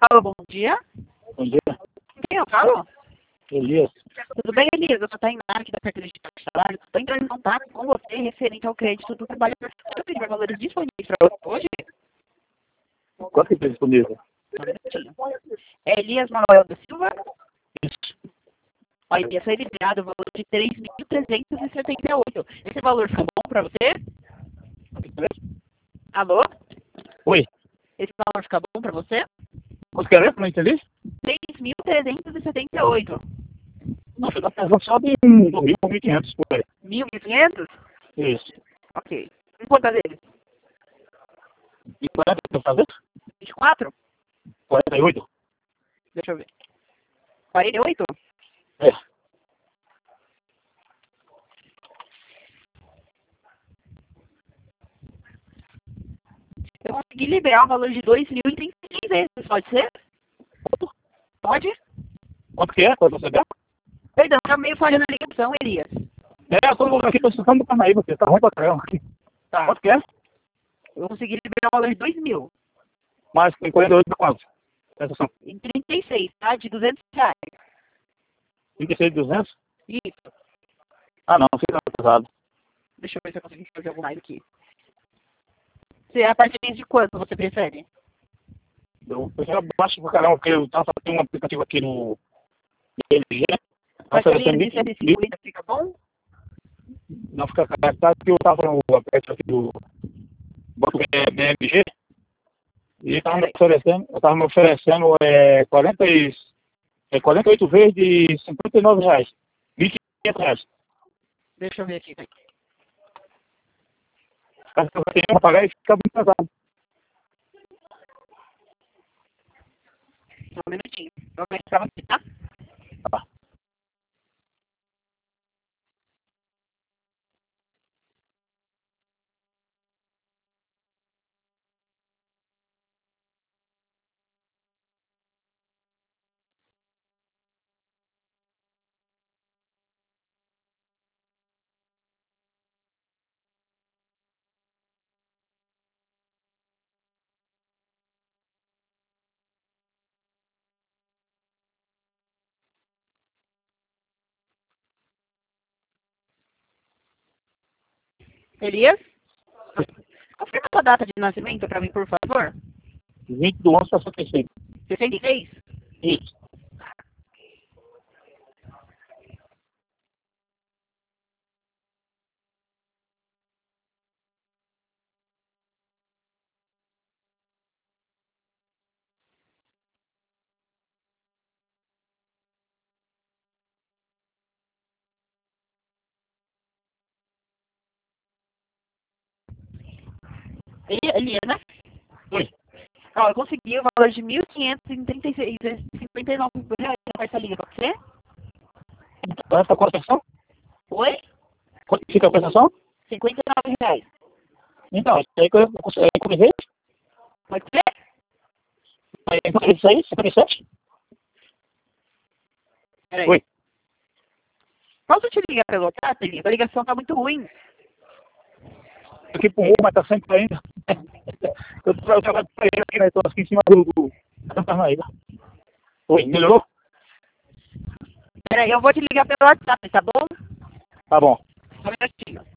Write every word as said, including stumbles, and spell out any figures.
Alô, bom dia. Bom dia, Quem eu falo? Elias. Tudo bem, Elias? Eu sou a Tainá aqui da carteira de salário. Estou entrando em contato com você referente ao crédito do trabalho. Eu pedi valores disponíveis para você hoje. Quanto que tem disponível? Só um minutinho. É Elias Manuel da Silva. Isso. Olha, ia ser liberado o valor de três mil trezentos e setenta e oito. Esse valor ficou bom para você? Alô? Oi. Esse valor fica bom para você? Quanto que é mesmo? Não entendi? três mil trezentos e setenta e oito. Nossa, dá pra só de mil, mil e quinhentos por aí. mil e quinhentos? Isso. Ok. Em quantas vezes? E quarenta, eu fazer? vinte e quatro? quarenta e oito? Deixa eu ver. quarenta e oito? É. Eu consegui liberar o valor de dois mil e trinta e seis vezes, pode ser? Pode? Quanto que é? Quanto você dá? Perdão, tá meio falhando a ligação, Elias. É, eu tô aqui precisando do Parnaíba, porque tá ruim pra caramba aqui. Tá. Quanto que é? Eu consegui liberar o valor de dois mil. Mas tem quarenta e oito pra quanto? Presta atenção. Em trinta e seis, tá? De duzentos reais. trinta e seis de duzentos? Isso. Ah, não, fica pesado. Deixa eu ver se eu consigo fazer algo mais aqui. Você, a partir de quanto você prefere? Eu prefiro baixo pra caramba, porque eu tava fazendo um aplicativo aqui no L G. Mas a linha Oferecendo de mil, cento e mil, cinquenta fica bom? não fica caro, tá? Porque eu tava no aplicativo aqui do Banco B M G. E tava me oferecendo, eu tava me oferecendo é, quarenta e, é, quarenta e oito vezes de cinquenta e nove reais. mil e quinhentos reais. Deixa eu ver aqui. Caso eu tenha pra pagar e fica muito pesado. Só um minutinho. Vou ver pra você, tá? Tá. Elias? Confirma a sua data de nascimento pra mim, por favor. vinte do onze sessenta e cinco. sessenta e seis? Isso. Elias, né? Oi. Ó, eu consegui o valor de mil quinhentos e trinta e seis vezes cinquenta e nove reais na parcelinha, pode ser? Essa concessão? Oi? Quanto fica a prestação? cinquenta e nove reais. Então, isso aí que eu consegui corrigir. Pode ser? Aí, isso aí, cinquenta e sete? Peraí. Oi. Posso te ligar pelo WhatsApp, Elias? A ligação tá muito ruim. Aqui pro morro, mas tá sempre ainda. Eu tô eu trabalho pra ele aqui, né? Tô aqui em cima do, do da Parnaíba. Oi, melhorou? Peraí, eu vou te ligar pelo WhatsApp, tá bom? Tá bom. Só um minutinho.